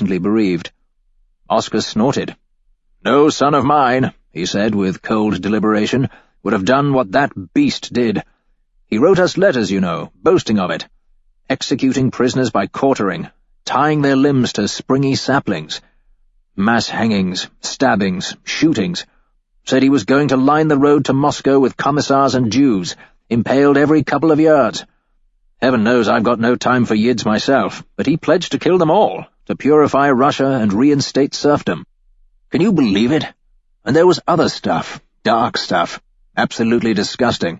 persistently bereaved. Oscar snorted. "No son of mine," he said with cold deliberation, "would have done what that beast did. He wrote us letters, you know, boasting of it. Executing prisoners by quartering, tying their limbs to springy saplings. Mass hangings, stabbings, shootings. Said he was going to line the road to Moscow with commissars and Jews, impaled every couple of yards. Heaven knows I've got no time for yids myself, but he pledged to kill them all, to purify Russia and reinstate serfdom. Can you believe it? And there was other stuff, dark stuff, absolutely disgusting.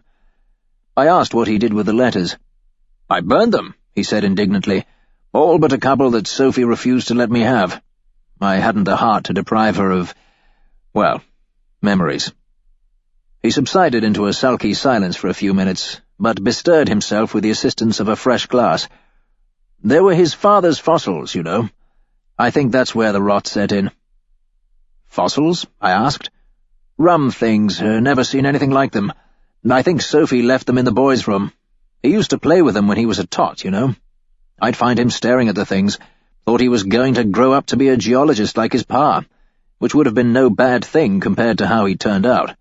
I asked what he did with the letters. I burned them, he said indignantly, all but a couple that Sophie refused to let me have. I hadn't the heart to deprive her of, well, memories." He subsided into a sulky silence for a few minutes, but bestirred himself with the assistance of a fresh glass. "There were his father's fossils, you know. I think that's where the rot set in." "Fossils?" I asked. "Rum things, never seen anything like them. I think Sophie left them in the boys' room. He used to play with them when he was a tot, you know. I'd find him staring at the things, thought he was going to grow up to be a geologist like his pa, which would have been no bad thing compared to how he turned out."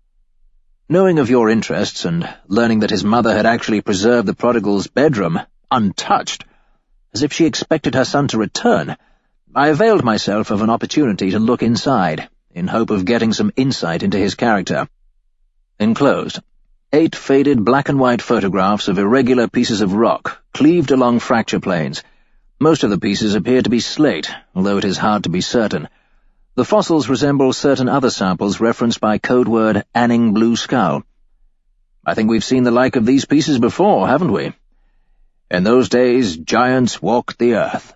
Knowing of your interests and learning that his mother had actually preserved the prodigal's bedroom, untouched, as if she expected her son to return, I availed myself of an opportunity to look inside, in hope of getting some insight into his character. Enclosed, 8 faded black-and-white photographs of irregular pieces of rock, cleaved along fracture planes. Most of the pieces appear to be slate, although it is hard to be certain. The fossils resemble certain other samples referenced by code word Anning Blue Skull. I think we've seen the like of these pieces before, haven't we? In those days, giants walked the earth.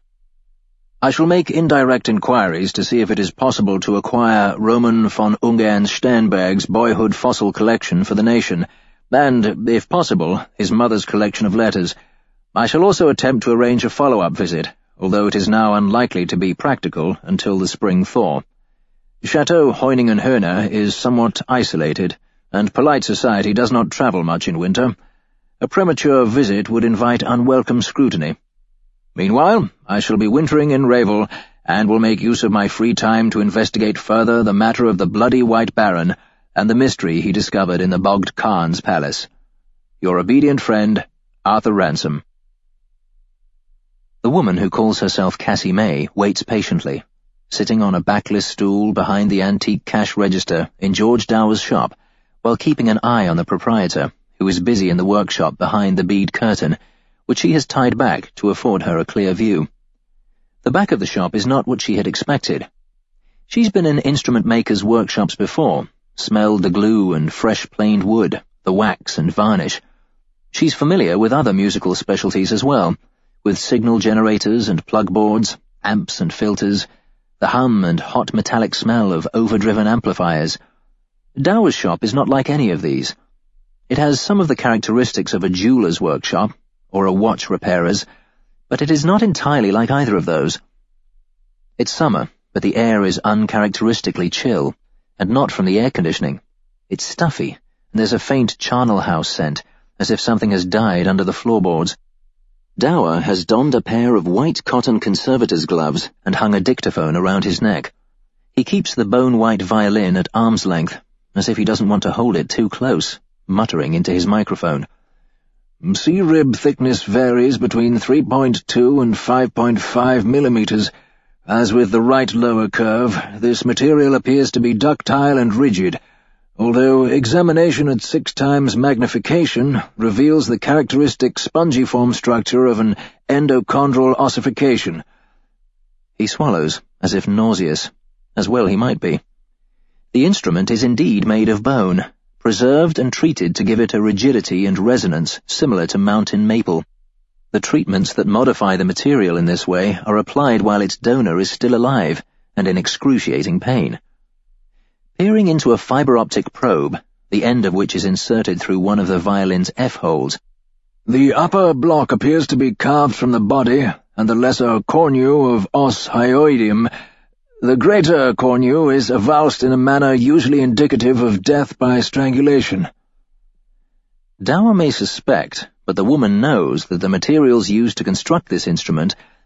I shall make indirect inquiries to see if it is possible to acquire Roman von Ungern-Sternberg's boyhood fossil collection for the nation, and, if possible, his mother's collection of letters. I shall also attempt to arrange a follow-up visit, although it is now unlikely to be practical until the spring thaw. Chateau Heuningen-Höhner is somewhat isolated, and polite society does not travel much in winter. A premature visit would invite unwelcome scrutiny. Meanwhile, I shall be wintering in Revel, and will make use of my free time to investigate further the matter of the bloody White Baron and the mystery he discovered in the Bogd Khan's palace. Your obedient friend, Arthur Ransom. The woman who calls herself Cassie May waits patiently, sitting on a backless stool behind the antique cash register in George Dower's shop, while keeping an eye on the proprietor, who is busy in the workshop behind the bead curtain, which she has tied back to afford her a clear view. The back of the shop is not what she had expected. She's been in instrument makers' workshops before, smelled the glue and fresh planed wood, the wax and varnish. She's familiar with other musical specialties as well, with signal generators and plug boards, amps and filters, the hum and hot metallic smell of overdriven amplifiers. Dower's shop is not like any of these. It has some of the characteristics of a jeweller's workshop, or a watch repairer's, but it is not entirely like either of those. It's summer, but the air is uncharacteristically chill, and not from the air conditioning. It's stuffy, and there's a faint charnel house scent, as if something has died under the floorboards. Dower has donned a pair of white cotton conservator's gloves and hung a dictaphone around his neck. He keeps the bone-white violin at arm's length, as if he doesn't want to hold it too close, muttering into his microphone. C-rib thickness varies between 3.2 and 5.5 millimeters. As with the right lower curve, this material appears to be ductile and rigid, although examination at 6 times magnification reveals the characteristic spongiform structure of an endochondral ossification. He swallows, as if nauseous, as well he might be. The instrument is indeed made of bone, preserved and treated to give it a rigidity and resonance similar to mountain maple. The treatments that modify the material in this way are applied while its donor is still alive and in excruciating pain. Peering into a fiber-optic probe, the end of which is inserted through one of the violin's F-holes, the upper block appears to be carved from the body, and the lesser cornu of os hyoidium. The greater cornu is avulsed in a manner usually indicative of death by strangulation. Dower may suspect, but the woman knows that the materials used to construct this instrument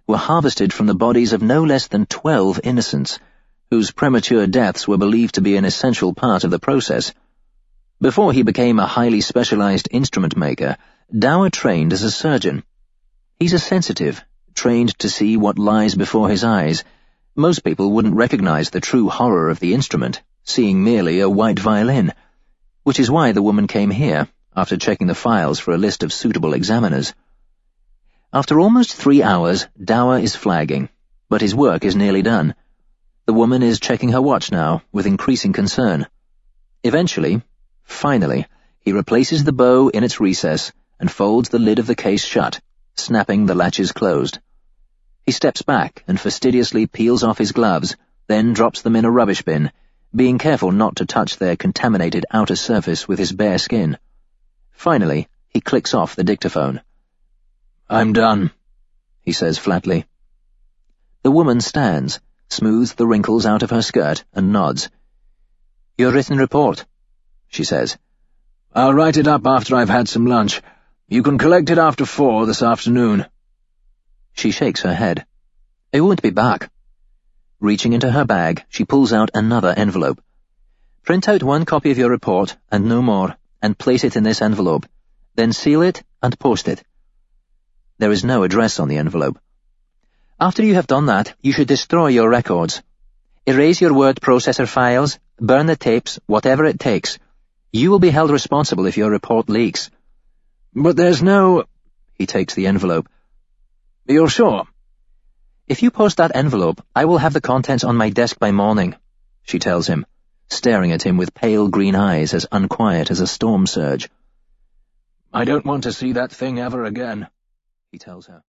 were harvested from the bodies of no less than 12 innocents, whose premature deaths were believed to be an essential part of the process. Before he became a highly specialized instrument maker, Dower trained as a surgeon. He's a sensitive, trained to see what lies before his eyes. Most people wouldn't recognize the true horror of the instrument, seeing merely a white violin, which is why the woman came here, after checking the files for a list of suitable examiners. After almost 3 hours, Dower is flagging, but his work is nearly done. The woman is checking her watch now, with increasing concern. Eventually, finally, he replaces the bow in its recess and folds the lid of the case shut, snapping the latches closed. He steps back and fastidiously peels off his gloves, then drops them in a rubbish bin, being careful not to touch their contaminated outer surface with his bare skin. Finally, he clicks off the dictaphone. "I'm done," he says flatly. The woman stands, smooths the wrinkles out of her skirt, and nods. "Your written report," she says. "I'll write it up after I've had some lunch. You can collect it after 4 this afternoon." She shakes her head. "I won't be back." Reaching into her bag, she pulls out another envelope. "Print out 1 copy of your report, and no more, and place it in this envelope. Then seal it and post it." There is no address on the envelope. "After you have done that, you should destroy your records. Erase your word processor files, burn the tapes, whatever it takes. You will be held responsible if your report leaks." "But there's no—" He takes the envelope. "You're sure?" "If you post that envelope, I will have the contents on my desk by morning," she tells him, staring at him with pale green eyes as unquiet as a storm surge. "I don't want to see that thing ever again," he tells her.